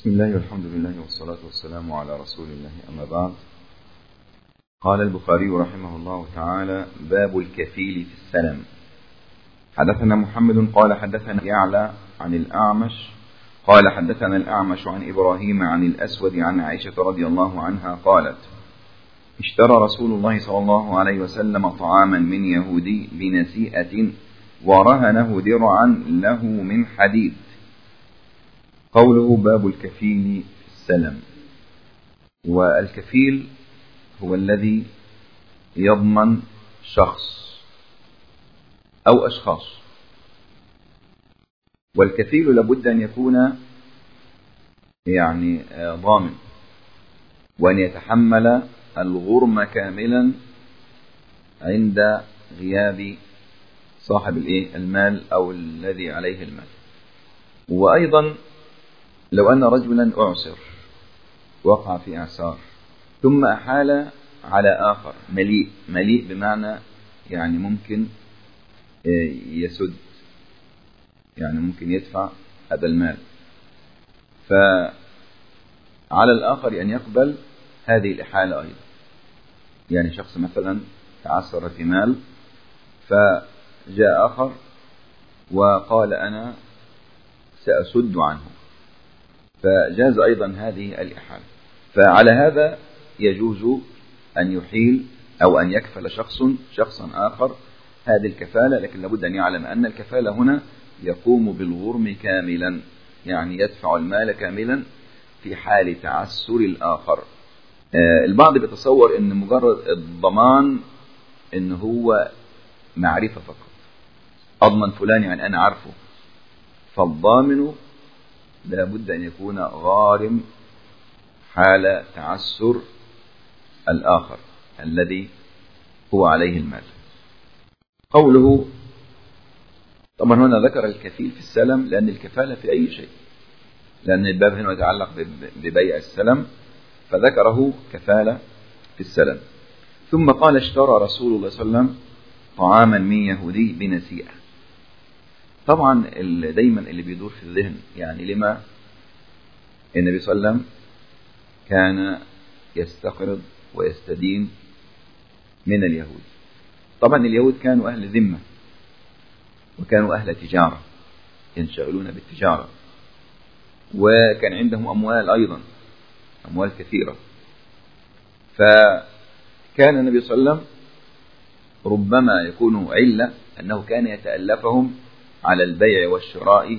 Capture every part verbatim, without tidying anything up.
بسم الله والحمد لله والصلاة والسلام على رسول الله، أما بعد. قال البخاري رحمه الله تعالى: باب الكفيل في السلم. حدثنا محمد قال حدثنا يعلى عن الأعمش قال حدثنا الأعمش عن إبراهيم عن الأسود عن عائشة رضي الله عنها قالت: اشترى رسول الله صلى الله عليه وسلم طعاما من يهودي بنسيئة ورهنه درعا له من حديد. قوله باب الكفيل في السلم. والكفيل هو الذي يضمن شخص أو أشخاص، والكفيل لابد أن يكون يعني ضامن، وأن يتحمل الغرم كاملا عند غياب صاحب المال أو الذي عليه المال. وأيضا لو أن رجلا أعسر، وقع في إعسار، ثم أحال على آخر مليء مليء بمعنى يعني ممكن يسد، يعني ممكن يدفع هذا المال، فعلى الآخر أن يقبل هذه الإحالة أيضا. يعني شخص مثلا تعسر في مال، فجاء آخر وقال أنا سأسد عنه، فجاز أيضا هذه الإحالة. فعلى هذا يجوز أن يحيل أو أن يكفل شخص شخصا آخر هذه الكفالة، لكن لابد أن يعلم أن الكفالة هنا يقوم بالغرم كاملا، يعني يدفع المال كاملا في حال تعسر الآخر. البعض بيتصور أن مجرد الضمان أن هو معرفة فقط، أضمن فلان يعني أنا عارفه، فالضامن لابد أن يكون غارم حال تعسر الآخر الذي هو عليه المال. قوله، طبعا هنا ذكر الكفيل في السلم لأن الكفالة في أي شيء، لأن الباب هنا يتعلق ببيع السلم، فذكره كفالة في السلم. ثم قال: اشترى رسول الله صلى الله عليه وسلم طعاما من يهودي بنسيئة. طبعا دايما اللي بيدور في الذهن يعني لما النبي صلى الله عليه وسلم كان يستقرض ويستدين من اليهود. طبعا اليهود كانوا أهل ذمة، وكانوا أهل تجارة ينشغلون بالتجارة، وكان عندهم أموال أيضا، أموال كثيرة. فكان النبي صلى الله عليه وسلم ربما يكون علة أنه كان يتألفهم على البيع والشراء،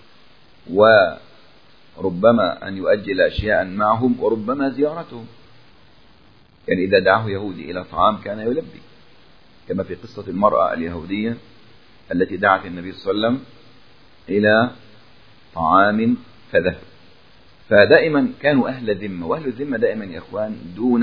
وربما أن يؤجل أشياء معهم، وربما زيارتهم. يعني إذا دعاه يهودي إلى طعام كان يلبي، كما في قصة المرأة اليهودية التي دعت النبي صلى الله عليه وسلم إلى طعام فذهب. فدائما كانوا أهل ذمة، وأهل الذمة دائما يا إخوان دون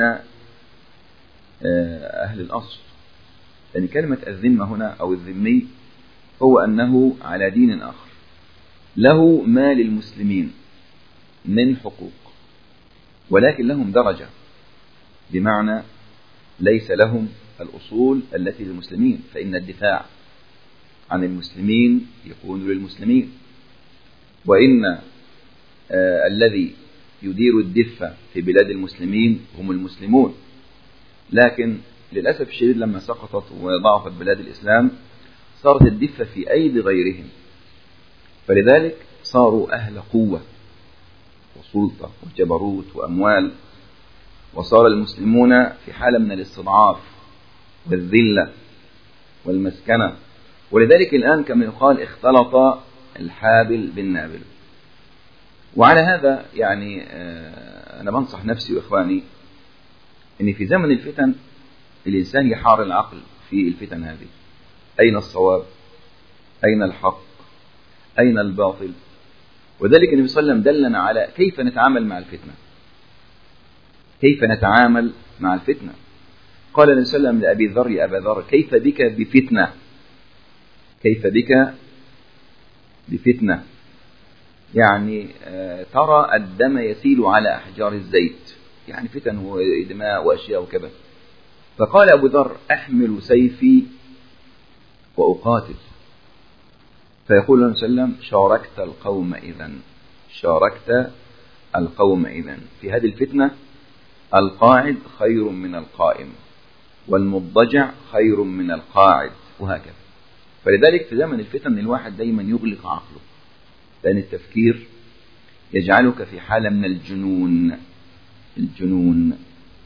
أهل الأصل. يعني كلمة الذمة هنا أو الذمي هو أنه على دين آخر، له مال المسلمين من حقوق، ولكن لهم درجة، بمعنى ليس لهم الأصول التي للمسلمين، فإن الدفاع عن المسلمين يكون للمسلمين، وإن آه الذي يدير الدفة في بلاد المسلمين هم المسلمون. لكن للأسف الشديد لما سقطت وضعفت بلاد الإسلام صارت الدفة في أيدي غيرهم، فلذلك صاروا أهل قوة وسلطة وجبروت وأموال، وصار المسلمون في حالة من الاستضعاف والذلة والمسكنة. ولذلك الآن كما يقال اختلط الحابل بالنابل. وعلى هذا يعني أنا بنصح نفسي وإخواني أن في زمن الفتن الإنسان يحار العقل في الفتن هذه، أين الصواب، أين الحق، أين الباطل. وذلك النبي صلى الله عليه وسلم دلنا على كيف نتعامل مع الفتنة، كيف نتعامل مع الفتنة. قال النبي صلى الله عليه وسلم لأبي ذر: يا أبا ذر، كيف بك بفتنة، كيف بك بفتنة، يعني ترى الدم يسيل على أحجار الزيت، يعني فتن ودماء وأشياء وكذا. فقال أبو ذر: أحمل سيفي وأقاتل. فيقول النبي صلى الله عليه وسلم: شاركت القوم إذن، شاركت القوم إذن في هذه الفتنة القاعد خير من القائم، والمضجع خير من القاعد، وهكذا. فلذلك في زمن الفتن الواحد دايما يغلق عقله، لأن التفكير يجعلك في حالة من الجنون الجنون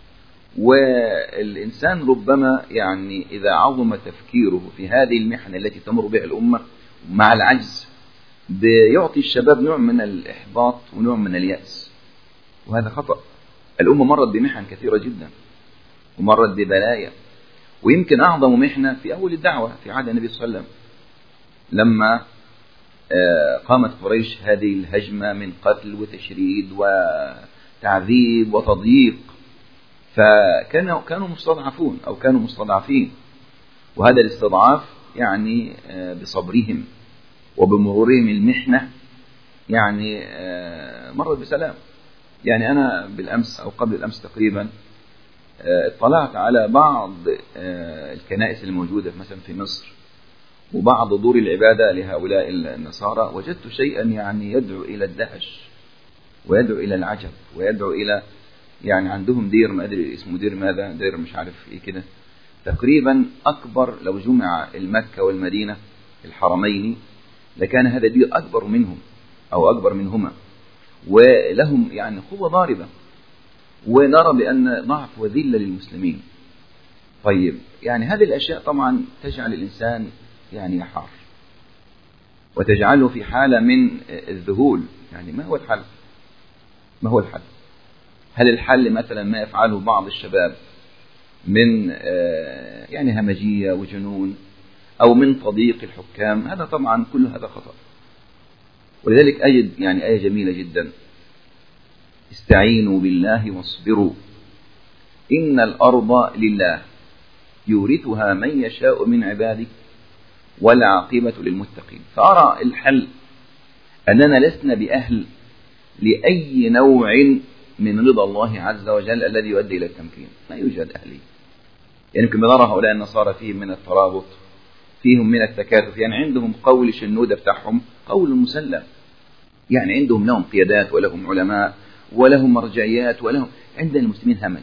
والإنسان ربما يعني إذا عظم تفكيره في هذه المحنة التي تمر بها الأمة مع العجز بيعطي الشباب نوع من الإحباط ونوع من اليأس، وهذا خطأ. الأمة مرت بمحن كثيرة جدا ومرت ببلايا، ويمكن أعظم محنة في أول الدعوة في عهد النبي صلى الله عليه وسلم لما قامت قريش هذه الهجمة من قتل وتشريد وتعذيب وتضييق، فكانوا كانوا مستضعفون أو كانوا مستضعفين، وهذا الاستضعاف يعني بصبرهم وبمرورهم المحنة يعني مرت بسلام. يعني أنا بالأمس أو قبل الأمس تقريبا اطلعت على بعض الكنائس الموجودة مثلا في مصر وبعض دور العبادة لهؤلاء النصارى، وجدت شيئا يعني يدعو إلى الدهش ويدعو إلى العجب ويدعو إلى يعني عندهم دير ما أدري اسمه دير ماذا، دير مش عارف إيه كده، تقريبا أكبر لو جمع المكة والمدينة الحرمين لكان هذا دير أكبر منهم أو أكبر منهما، ولهم يعني قوة ضاربة، ونرى بأن ضعف وذلة للمسلمين. طيب يعني هذه الأشياء طبعا تجعل الإنسان يعني يحار وتجعله في حالة من الذهول. يعني ما هو الحل؟ ما هو الحل؟ هل الحل مثلا ما يفعله بعض الشباب من يعني همجية وجنون أو من تضييق الحكام؟ هذا طبعا كل هذا خطأ. ولذلك أجد يعني آية جميلة جدا: استعينوا بالله واصبروا إن الأرض لله يورثها من يشاء من عباده والعاقبة للمتقين. فأرى الحل أننا لسنا بأهل لأي نوع من رضا الله عز وجل الذي يؤدي إلى التمكين، ما يوجد أهلي. يعني كما نرى هؤلاء النصارى فيهم من الترابط، فيهم من التكاتف، يعني عندهم قول الشنودة بتاعهم قول مسلم، يعني عندهم لهم قيادات ولهم علماء ولهم مرجعيات ولهم. عندنا المسلمين همج،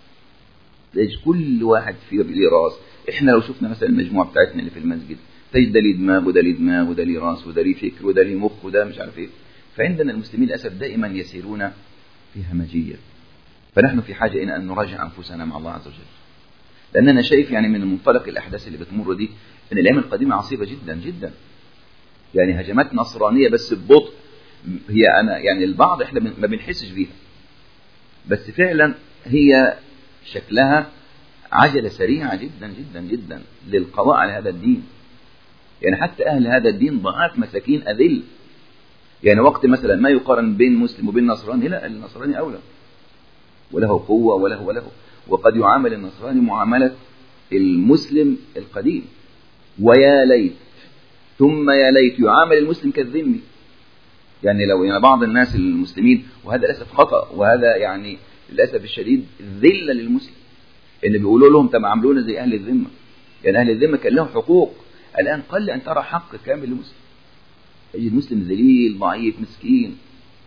ليش كل واحد فيه ليه راس. احنا لو شفنا مثلا المجموعة بتاعتنا اللي في المسجد تجد ده ليه دماغ وده ليه دماغ وده ليه راس وده ليه فكر وده ليه مخ وده مش عارف ايه. فعندنا المسلمين للأسف دائما يسيرون في همجية، فنحن في حاجة إلى أن نراجع أنفسنا مع الله عز وجل. لأن أنا شايف يعني من منطلق الأحداث اللي بتمر دي أن الأيام القديمة عصيبة جدا جدا، يعني هجمات نصرانية بس ببطء. هي أنا يعني البعض إحنا ما بنحسش بيها، بس فعلا هي شكلها عجلة سريعة جدا جدا جدا للقضاء على هذا الدين. يعني حتى أهل هذا الدين ضعاف مساكين أذل. يعني وقت مثلا ما يقارن بين مسلم وبين نصراني، لا النصراني أولى وله قوة وله وله وقد يعامل النصراني معاملة المسلم القديم، ويا ليت ثم يا ليت يعامل المسلم كالذمي. يعني لو يعني بعض الناس المسلمين، وهذا للأسف خطأ، وهذا يعني للأسف الشديد ذلة للمسلم، إن بيقولوا لهم طب عاملونا زي أهل الذمة. يعني أهل الذمة كان لهم حقوق، الآن قل أن ترى حق كامل للمسلم. يجد مسلم ذليل ضعيف مسكين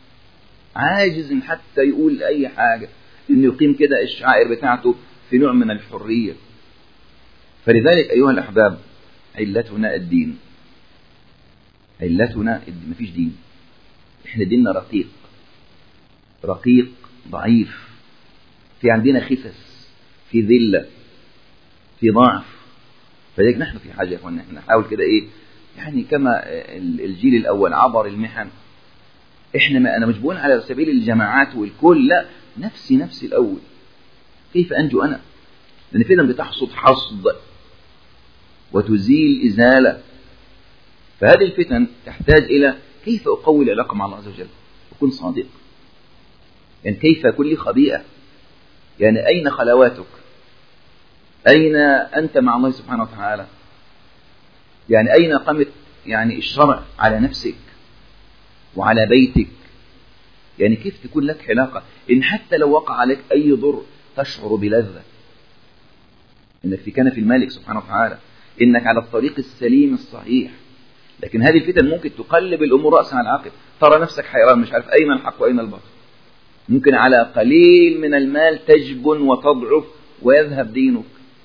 عاجز حتى يقول أي حاجة، إنه يقيم كده الشعائر بتاعته في نوع من الحرية. فلذلك أيها الأحباب علتنا الدين، علتنا ما فيش دين. إحنا ديننا رقيق رقيق ضعيف، في عندنا خسس، في ذلة، في ضعف. فلذلك نحن في حاجة يا أخوانا إحنا نحاول كده إيه، يعني كما الجيل الأول عبر المحن، إحنا ما أنا مش بقول على سبيل الجماعات والكل، لا، نفسي نفسي الأول، كيف أنجو أنا؟ لأن فعلا بتحصد حصد وتزيل إزالة. فهذه الفتن تحتاج إلى كيف أقوي العلاقة مع الله عز وجل وكن صادق. يعني كيف كل خبيئة، يعني أين خلواتك؟ أين أنت مع الله سبحانه وتعالى؟ يعني أين قامت يعني الشرع على نفسك وعلى بيتك؟ يعني كيف تكون لك علاقة إن حتى لو وقع عليك أي ضر تشعر بلذة إنك في كنف المالك سبحانه وتعالى، إنك على الطريق السليم الصحيح. لكن هذه الفتن ممكن تقلب الأمور رأسا على عقب، ترى نفسك حيران مش عارف أين الحق وأين الباطل. ممكن على قليل من المال تجبن وتضعف ويذهب دينك،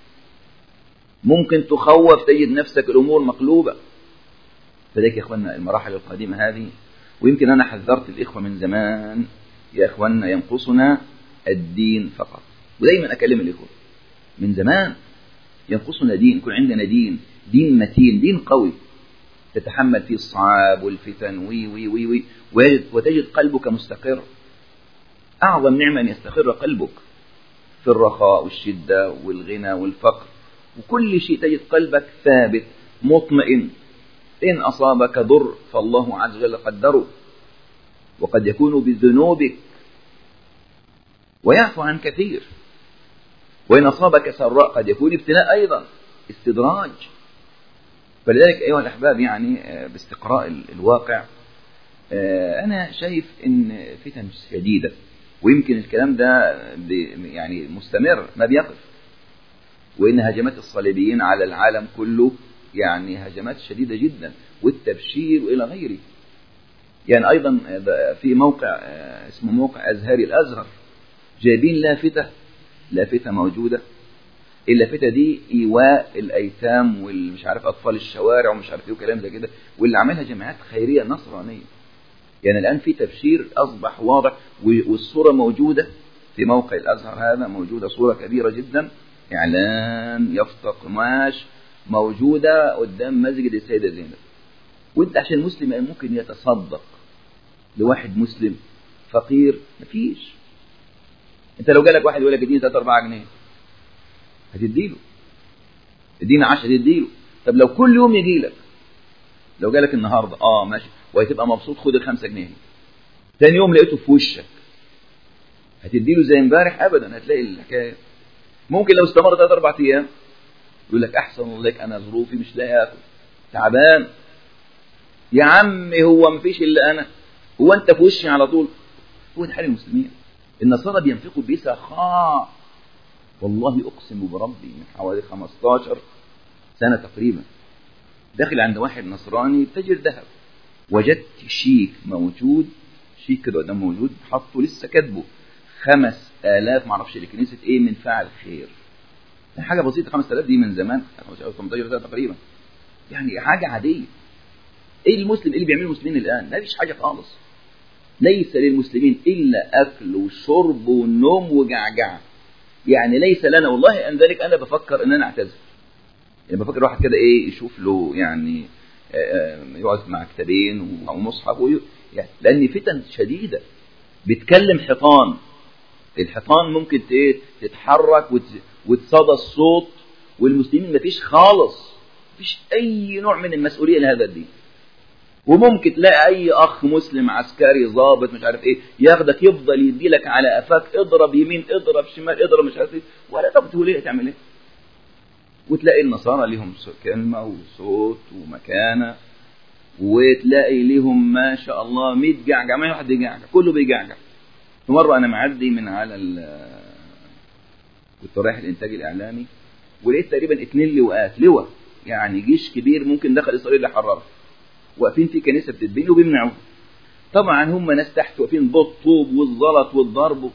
ممكن تخوف تجد نفسك الأمور مقلوبة. فذلك يا إخواننا المراحل القديمة هذه، ويمكن أنا حذرت الإخوة من زمان يا إخواننا ينقصنا الدين فقط، ودايما أكلم الإخوة من زمان ينقصنا دين، يكون عندنا دين دين متين دين قوي تتحمل فيه الصعاب والفتن وي وي وي وي وتجد قلبك مستقر. أعظم نعمة أن يستقر قلبك في الرخاء والشدة والغنى والفقر وكل شيء، تجد قلبك ثابت مطمئن. إن أصابك ضر فالله عز وجل قدره، وقد يكون بذنوبك ويعفو عن كثير. وإن أصابك سراء قد يكون ابتلاء أيضا، استدراج. فلذلك أيها الأحباب يعني باستقراء الواقع أنا شايف إن فتن شديدة، ويمكن الكلام ده يعني مستمر ما بيقف، وإن هجمات الصليبيين على العالم كله يعني هجمات شديدة جدا، والتبشير وإلى غيره. يعني أيضا في موقع اسمه موقع أزهري الأزهر جايبين لافتة لافتة موجودة، اللافتة دي إيواء الأيتام والمش عارف أطفال الشوارع ومش عارف إيه وكلام زي كده، واللي عملها جماعات خيرية نصرانية. يعني الآن في تبشير أصبح واضح، والصورة موجودة في موقع الأزهر هذا، موجودة صورة كبيرة جدا، إعلان يفتق قماش موجودة قدام مسجد السيدة زينب. وانت عشان مسلم ممكن يتصدق لواحد مسلم فقير؟ مفيش. انت لو جالك واحد يقول لك اديني ثلاثة أربعة جنيه هتديله، ادينا عشرة تديله. طب لو كل يوم يجي لك، لو جالك النهارده اه ماشي وهتبقى مبسوط، خد الخمسة جنيه، ثاني يوم لقيته في وشك هتديله زي امبارح؟ ابدا. هتلاقي الحكايه ممكن لو استمر ثلاث اربع ايام يقول لك احسن لك انا ظروفي مش لاقي اكل تعبان. يا عم هو مفيش الا انا، هو انت في وشي على طول؟ هو ده حال المسلمين. النصارى بينفقوا بسخاء، والله اقسم بربي من حوالي خمستاشر سنه تقريبا داخل عند واحد نصراني تاجر ذهب، وجدت شيك موجود، شيك كده ده موجود حطه لسه كاتبه خمس آلاف معرفش لكنيسة ايه من فاعل خير. حاجة بسيطة، خمس آلاف دي من زمان ثمانية عشر سنة تقريبا، يعني حاجة عادية. ايه المسلم اللي بيعمله المسلمين الآن؟ ما فيش حاجة خالص. ليس للمسلمين إلا أكل وشرب ونوم وجعجعة. يعني ليس لنا والله أن ذلك. أنا بفكر أن أنا أعتذر، يعني بفكر واحد كده ايه يشوف له يعني يقعد مع كتابين ومصحف، يعني لأن فتن شديدة بتكلم حيطان. الحيطان ممكن تتحرك وتصدى الصوت، والمسلمين ما فيش خالص، فيش أي نوع من المسؤولية لهذا الدين. وممكن تلاقي أي أخ مسلم عسكري ضابط مش عارف إيه ياخدك يفضل يديلك على أفاك، اضرب يمين اضرب شمال اضرب مش عارف إيه، ولا طب تقول إيه تعمل إيه؟ وتلاقي النصارى لهم كلمة وصوت ومكانة، وتلاقي لهم ما شاء الله مية جعجع، ما واحد يجعجع كله بيجعجع. مرة أنا معدي من على ال كنت رايح الإنتاج الإعلامي، ولقيت تقريبا اتنين لواءات، لواء يعني جيش كبير ممكن دخل إسرائيل لحرارة، واقفين في كنيسة بتتبني وبيمنعوه. طبعا هم ناس تحت واقفين بالطوب والزلط والضرب،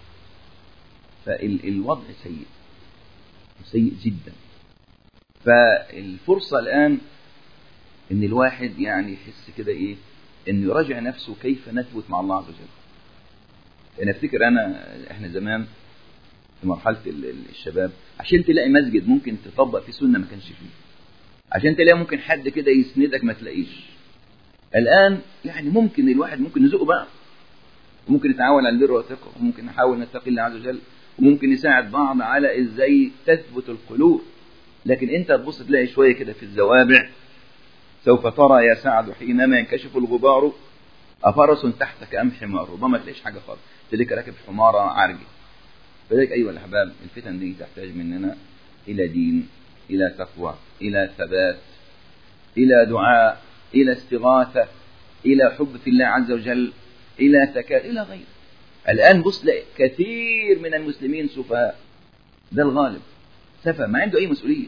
فالوضع سيء سيء جدا. فالفرصة الآن إن الواحد يعني يحس كده إيه، إنه يراجع نفسه كيف نثبت مع الله عز وجل. أنا أفتكر أنا إحنا زمان في مرحلة الشباب عشان تلاقي مسجد ممكن تطبق فيه سنة ما كانش فيه، عشان تلاقي ممكن حد كده يسندك ما تلاقيش. الآن يعني ممكن الواحد ممكن نزقه بقى، وممكن نتعاون على البر والتقوى، وممكن نحاول نتقي الله عز وجل، وممكن نساعد بعض على إزاي تثبت القلوب. لكن أنت تبص تلاقي شوية كده في الزوابع، سوف ترى يا سعد حينما ينكشف الغبار أفرس تحتك أم حمار، ربما تلاقيش حاجة خالص، تلاقيك راكب حمارة عرجة. فذلك أيها الأحباب الفتن دي تحتاج مننا إلى دين، إلى تقوى، إلى ثبات، إلى دعاء، إلى استغاثة، إلى حب في الله عز وجل، إلى تكال، إلى غيره. الآن بص كثير من المسلمين سفهاء، ده الغالب سفه ما عنده أي مسؤولية،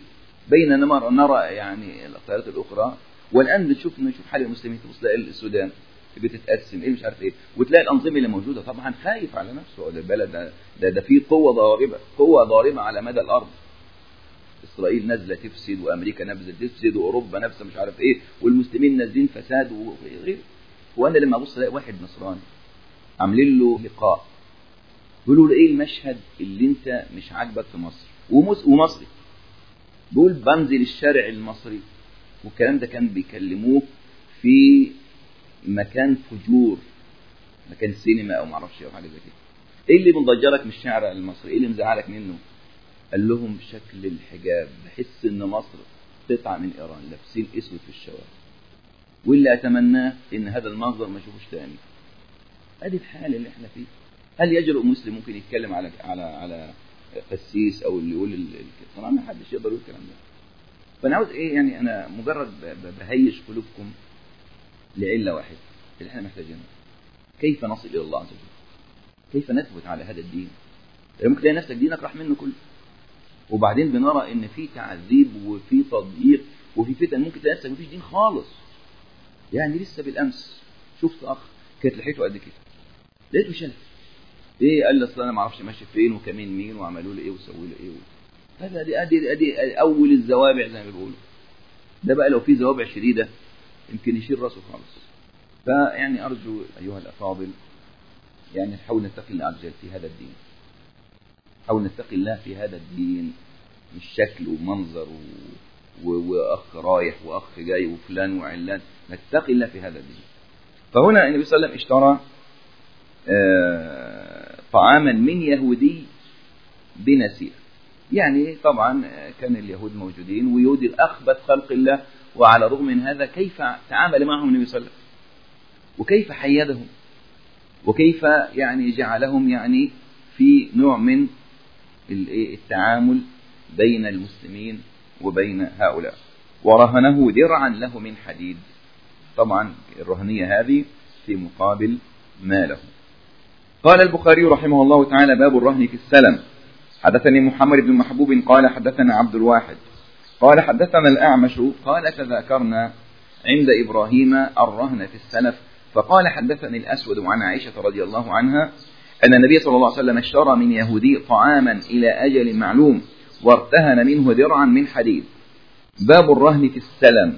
بينما نرى يعني الطائرات الأخرى. والآن بنشوف نشوف حال المسلمين، تبص السودان بتتقسم ايه مش عارف ايه، وتلاقي الانظمه اللي موجوده طبعا خايف على نفسه، ده البلد ده ده, ده فيه قوه ضاربه قوه ضاربه على مدى الارض. اسرائيل نازله تفسد، وامريكا نازله تفسد، واوروبا نفسها مش عارف ايه، والمسلمين نازلين فساد وغيره. وانا لما ابص الاقي واحد نصراني عاملين له لقاء بيقولوا له ايه المشهد اللي انت مش عاجبك في مصر، ومصري بيقول بنزل الشارع المصري، والكلام ده كان بيكلموه في مكان فجور، مكان سينما او معرفش او حاجه زي كده. ايه اللي مضجرك من الشارع المصري؟ ايه اللي مزعلك منه؟ قال لهم شكل الحجاب، بحس ان مصر قطعه من ايران، لابسين اسود في الشوارع، واللي اتمناه ان هذا المنظر ما اشوفوش تاني. ادي الحال اللي احنا فيه. هل يجرؤ مسلم ممكن يتكلم على على على قسيس او اللي يقول طبعا ما حدش يقدر يقول الكلام ده. فانا عاوز ايه يعني، انا مجرد بهيش قلوبكم لعله واحده اللي احنا محتاجينها، كيف نصل الى الله عز وجل، كيف نثبت على هذا الدين. ممكن تلاقي نفسك دينك راح منه كله، وبعدين بنرى ان في تعذيب وفي تضييق وفي فتن، ممكن تلاقي نفسك مفيش دين خالص. يعني لسه بالامس شفت اخ كانت لحيته قد كده، لقيته شلف ايه، قال لي اصل انا ما اعرفش ماشي فين وكمين مين وعملوا له ايه وسووا له ايه. هذا دي ادي ادي اول الزوابع زي ما بيقولوا. ده بقى لو في زوابع شديده يمكن يشيل راسه خالص. فيعني ارجو ايها الافاضل يعني نحاول نتقي الله عز وجل في هذا الدين، نحاول نتقي الله في هذا الدين، مش شكل ومنظر و... و... واخ رايح واخ جاي وفلان وعلان، نتقي الله في هذا الدين. فهنا النبي صلى الله عليه وسلم اشترى آه... طعاما من يهودي بنسيء. يعني طبعا كان اليهود موجودين، ويهود أخبث خلق الله، وعلى الرغم من هذا كيف تعامل معهم النبي صلى الله عليه وسلم، وكيف حيدهم، وكيف يعني جعلهم يعني في نوع من التعامل بين المسلمين وبين هؤلاء. ورهنه درعا له من حديد، طبعا الرهنية هذه في مقابل ما له. قال البخاري رحمه الله تعالى: باب الرهن في السلم. حدثني محمد بن محبوب قال حدثنا عبد الواحد قال حدثنا الأعمش قال تذاكرنا عند إبراهيم الرهن في السلف، فقال حدثني الأسود عن عائشة رضي الله عنها أن النبي صلى الله عليه وسلم اشترى من يهودي طعاما إلى أجل معلوم وارتهن منه درعا من حديد. باب الرهن في السلم.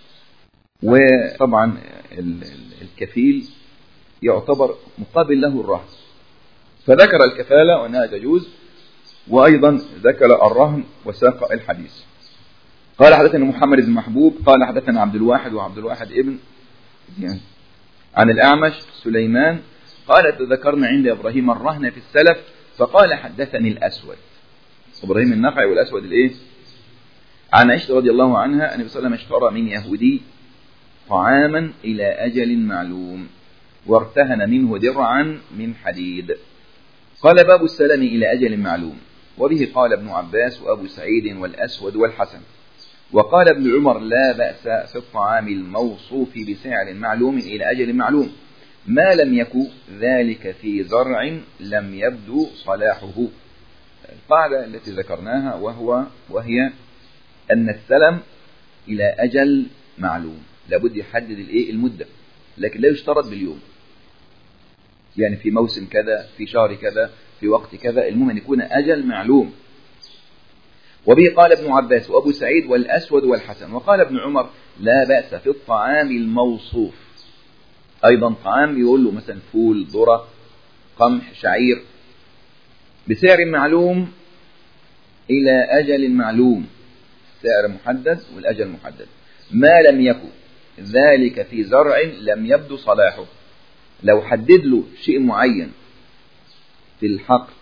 وطبعا الكفيل يعتبر مقابل له الرهن، فذكر الكفالة وأنها تجوز، وأيضا ذكر الرهن وساق الحديث. قال حدثنا محمد بن محبوب قال حدثنا عبد الواحد وعبد الواحد ابن يعني عن الأعمش سليمان قال تذكرنا عند إبراهيم الرهن في السلف، فقال حدثني الأسود، إبراهيم النخعي والأسود الإيه، عن عائشة رضي الله عنها أن النبي صلى الله عليه وسلم اشترى من يهودي طعاما إلى أجل معلوم وارتهن منه درعا من حديد. قال باب السلم إلى أجل معلوم، وبه قال ابن عباس وأبو سعيد والأسود والحسن. وقال ابن عمر لا بأس في الطعام الموصوف بسعر معلوم إلى أجل معلوم ما لم يكن ذلك في زرع لم يبدو صلاحه. القاعدة التي ذكرناها وهو وهي أن السلم إلى أجل معلوم، لابد يحدد الإيه المدة، لكن لا يشترط باليوم، يعني في موسم كذا في شهر كذا في وقت كذا، المهم أن يكون أجل معلوم. وبه قال ابن عباس وأبو سعيد والأسود والحسن. وقال ابن عمر لا بأس في الطعام الموصوف، أيضا طعام يقول له مثلا فول ذرة قمح شعير بسعر معلوم إلى أجل معلوم، سعر محدد والأجل محدد ما لم يكن ذلك في زرع لم يبدو صلاحه. لو حدد له شيء معين في الحقل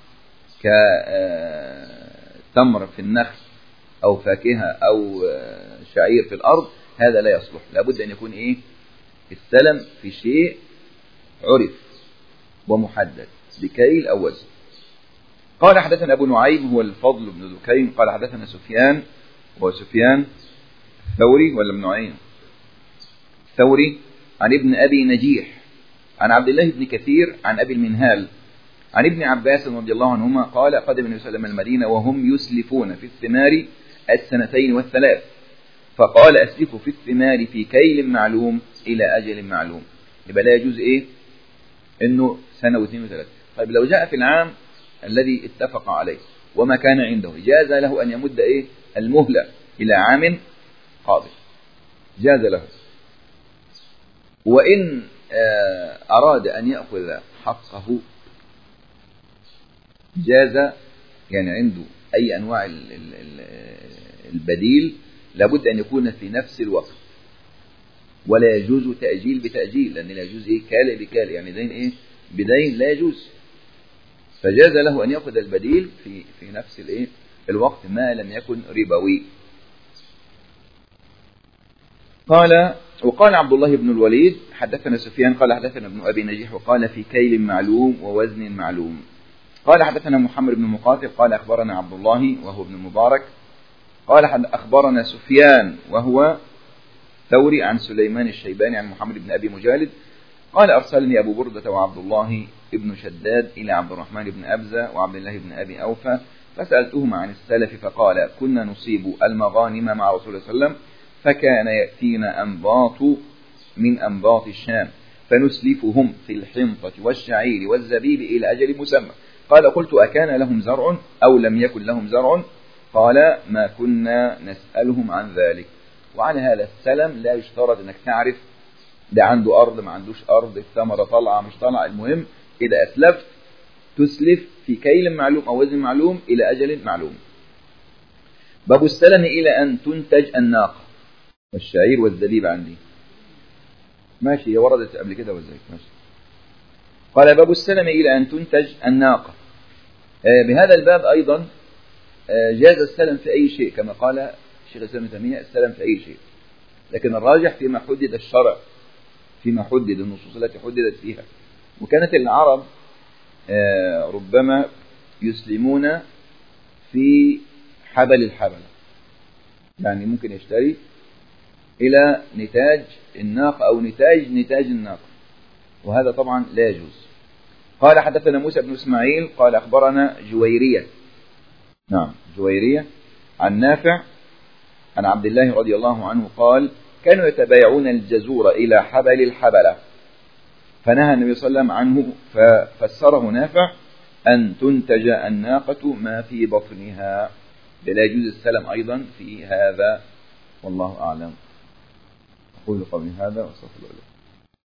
كتمر في النخل أو فاكهة أو شعير في الأرض، هذا لا يصلح، لابد أن يكون إيه السلم في شيء عرف ومحدد بكيل أو وزن. قال حدثنا أبو نعيم هو الفضل بن ذكين قال حدثنا سفيان وهو سفيان ثوري ولا ابن نعيم ثوري عن ابن أبي نجيح عن عبد الله بن كثير عن أبي المنهال عن ابن عباس رضي الله عنهما قال قدم النبي صلى الله عليه وسلم المدينة وهم يسلفون في الثمار السنتين والثلاث، فقال أسلفوا في الثمار في كيل معلوم إلى أجل معلوم. يبقى لا يجوز إيه إنه سنة واثنين وثلاثة. طيب لو جاء في العام الذي اتفق عليه وما كان عنده، جاز له أن يمد إيه المهلة إلى عام قابل، جاز له. وإن أراد أن يأخذ حقه جاز، يعني عنده أي أنواع البديل لابد أن يكون في نفس الوقت، ولا يجوز تأجيل بتأجيل، لأن لا يجوز إيه كالئ بكالئ، يعني دين إيه بدين لا يجوز. فجاز له أن يأخذ البديل في في نفس الإيه الوقت ما لم يكن ربوي. قال وقال عبد الله بن الوليد حدثنا سفيان قال حدثنا ابن أبي نجيح وقال في كيل معلوم ووزن معلوم. قال حدثنا محمد بن مقاتل قال أخبرنا عبد الله وهو ابن المبارك قال أخبرنا سفيان وهو ثوري عن سليمان الشيباني عن محمد بن أبي مجالد قال أرسلني أبو بردة وعبد الله ابن شداد إلى عبد الرحمن بن أبزة وعبد الله بن أبي أوفى فسألتهما عن السلف فقال كنا نصيب المغانم مع رسول الله صلى الله عليه وسلم فكان يأتينا أنباط من أنباط الشام فنسلفهم في الحنطة والشعير والزبيب إلى أجل مسمى. قال قلت أكان لهم زرع أو لم يكن لهم زرع؟ قال ما كنا نسألهم عن ذلك. وعلى هذا السلم لا يشترط أنك تعرف ده عنده أرض ما عندوش أرض، الثمرة طلعة مش طلعة، المهم إذا أسلفت تسلف في كيل معلوم أو وزن معلوم إلى أجل معلوم. باب السلم إلى أن تنتج الناقة والشعير والزبيب عندي ماشي، هي وردت قبل كده وزيك ماشي. قال باب السلم إلى أن تنتج الناقة. آه بهذا الباب أيضا آه جاز السلم في أي شيء كما قال الشيخ الإسلام ابن تيمية السلم في أي شيء، لكن الراجح فيما حدد الشرع، فيما حدد النصوص التي حددت فيها. وكانت العرب آه ربما يسلمون في حبل الحبل، يعني ممكن يشتري إلى نتاج الناقة أو نتاج نتاج الناقة، وهذا طبعا لا يجوز. قال حدثنا موسى بن إسماعيل قال أخبرنا جويرية نعم جويرية عن نافع عن عبد الله رضي الله عنه قال كانوا يتبايعون الجزور إلى حبل الحبلة فنهى النبي صلى الله عليه وسلم عنه، ففسره نافع أن تنتج الناقة ما في بطنها، لا يجوز السلم أيضا في هذا، والله أعلم. أقول قولي هذا وأستغفر الله.